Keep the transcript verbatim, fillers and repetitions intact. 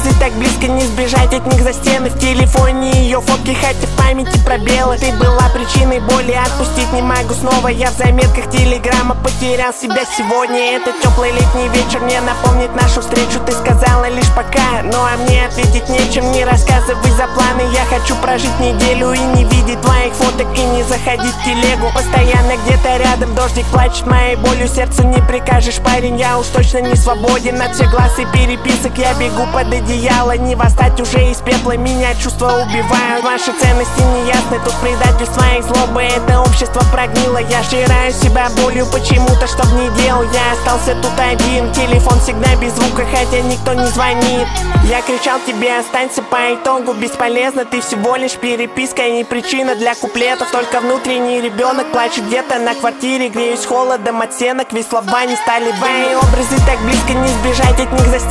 образы так близко, не сбежать от них за стены. В телефоне ее фотки, хотя в памяти пробелы. Ты была причиной боли, отпустить не могу снова. Я в заметках телеграмма потерял себя сегодня. Этот теплый летний вечер мне напомнит нашу встречу. Ты сказала лишь пока, ну а мне ответить нечем. Не рассказывай за планы, я хочу прожить неделю и не видеть твоих фоток и не заходить в телегу. Постоянно где-то рядом дождик плачет моей болью. Сердцу не прикажешь, парень, я уж точно не свободен от всех глаз и переписок. Я бегу под одеяло, не восстать уже из пепла. Меня чувства убивают, наши ценности неясны. Тут предательство и злоба, это общество прогнило. Я жираю себя болью почему-то, чтоб не делал. Я остался тут один, телефон всегда без звука, хотя никто не звонит. Я кричал тебе, останься, по итогу бесполезно. Ты всего лишь переписка и не причина для куплетов. Только внутренний ребенок плачет где-то на квартире. Греюсь холодом от стенок, ведь слова не стали. Твои образы так близко, не сбежать от них за